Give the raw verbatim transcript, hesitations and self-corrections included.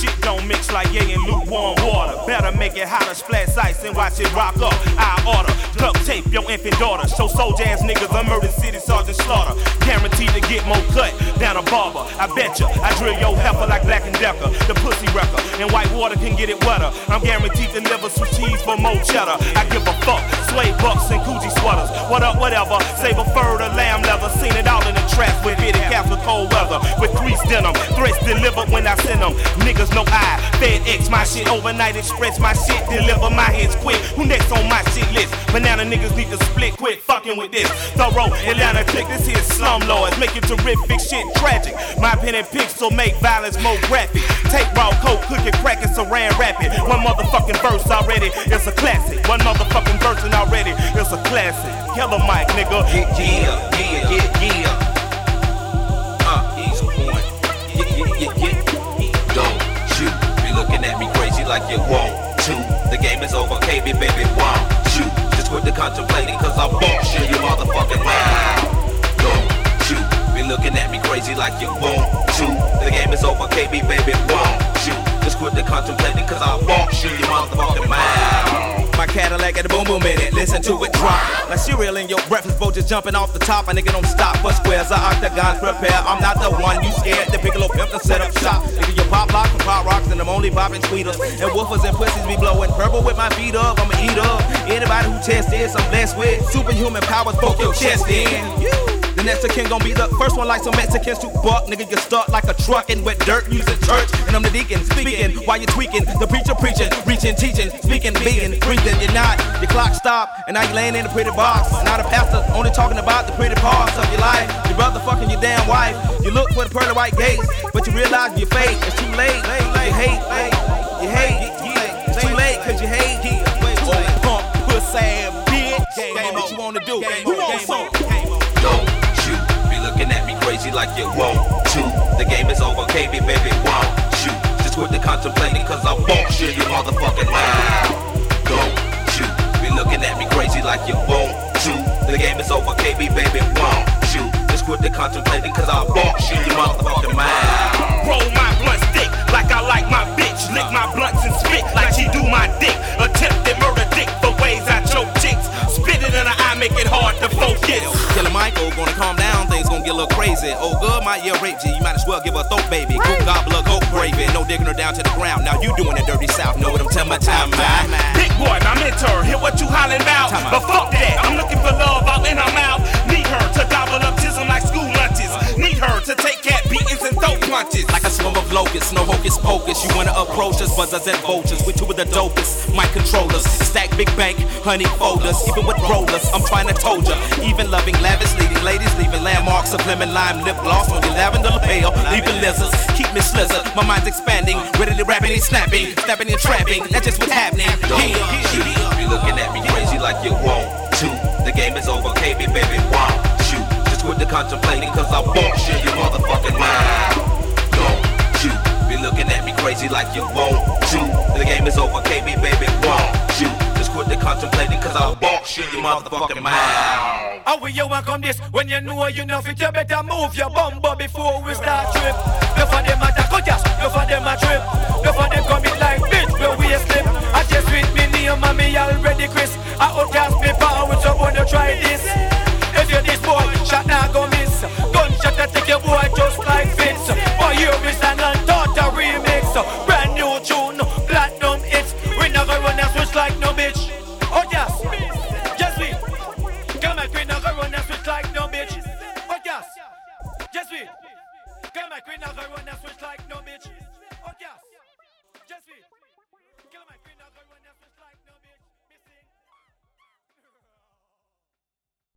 Shit don't mix like yay and lukewarm water. Better make it hotter, splash ice and watch it rock up. I order, duct tape your infant daughter. Show soldier ass niggas a murder city sergeant slaughter. Guaranteed to get more cut down a barber. I bet ya, I drill your heifer like Black and Decker. The pussy wrecker, and white water can get it wetter. I'm guaranteed to deliver some cheese for more cheddar. I give a fuck, suede bucks and Gucci sweaters. What up, whatever, save a fur to lamb leather. Seen it all in the trap with fitted caps with cold weather. With creased denim, threats delivered when I send them. Niggas no eye, FedEx my shit, overnight express my shit, deliver my hits quick. Who next on my shit list? Banana niggas need to split, quit fucking with this. Thorough Atlanta click, this here slum lords, make it terrific shit tragic. My pen and pixel make violence more graphic. Take raw coke, cook it, crack it, saran wrap it. One motherfucking verse already, it's a classic. One motherfucking verse and already, it's a classic. Killer Mike, nigga. Yeah, yeah, yeah, yeah, yeah. Uh, he's on. Yeah, yeah, yeah, yeah. Don't you be looking at me crazy like you want to. The game is over, K B, baby, won't you? Just quit the contemplating, cause I won't shit you motherfucking mind. Don't you be looking at me crazy like you want to. The game is over, K B, baby, won't you? Just quit the contemplating, cause I won't shit you motherfucking mind. My Cadillac at the boom boom in it, listen to it drop. Like cereal in your breakfast bowl just jumping off the top. A nigga don't stop for squares or octagons prepare. I'm not the one you scared to pick a little pimp and set up shop. Nigga, you pop lock and pop rocks and I'm only popping tweeters. And woofers and pussies be blowing purple with my feet up. I'ma eat up anybody who tests this, I'm blessed with superhuman powers, poke your chest in. The next king gon' be the first one like some Mexicans to buck. Nigga, you start like a truck in wet dirt, using church. And I'm the deacon, speaking while you tweaking. The preacher preaching, reaching, teaching, speaking, being, breathing. You're not, your clock stopped, and now you laying in a pretty box. Now the pastor only talking about the pretty parts of your life. Your brother fucking your damn wife. You look for the pearly white gates, but you realize you're fake. It's too late, you hate, you hate. It's too late, cause you hate. Pump, pussy ass bitch. Game what you wanna do? Who wants some? Don't you be looking at me crazy like you want to. The game is over, K B, baby, won't you? Just quit the contemplating, cause I won't shit you motherfucking mind. Don't you be looking at me crazy like you want to. The game is over, K B, baby, won't you? Just quit the contemplating, cause I won't shit you motherfucking mind. Roll my blunt stick like I like my bitch. Lick my blunts and spit like she do my dick. Attempted murder dick for ways I choke chicks. Spit it in the eye, make it hard to focus. Killer Michael gonna calm down, things gonna get a little crazy. Oh good, my ear rape G, you might as well give her a throat baby. Goop gobbler, go gravy, no digging her down to the ground. Now you doing the dirty south, know what I'm telling my time, man. Big boy, my mentor, hear what you hollering about. But fuck that, I'm looking for love out in her mouth. Need her to gobble up chisel like school lunches. Need her to take cat beatings and throat punches. Like a swarm of locusts, no hocus pocus. You wanna approach us, buzzers and vultures. We two of the dopest, mic controllers. Stack big bank, honey folders. Even with rollers, I'm trying to told ya. Even loving lavish, leading ladies, leaving landmarks of lemon lime lip gloss on your lavender lapel. Leaving lizards, keep me slizzard. My mind's expanding, ready to rapidly snapping, snapping and trapping. That's just what's happening. Don't you be looking at me crazy like you want to. The game is over, K B, baby, won't you? Just quit the contemplating, cause I won't shit your motherfucking mind. Don't you be looking at me crazy like you want to. The game is over, K B, baby, won't you? Just quit the contemplating, cause I won't shit your motherfucking mind. How will you welcome this when you know you know fit? You better move your bumper before we start trip.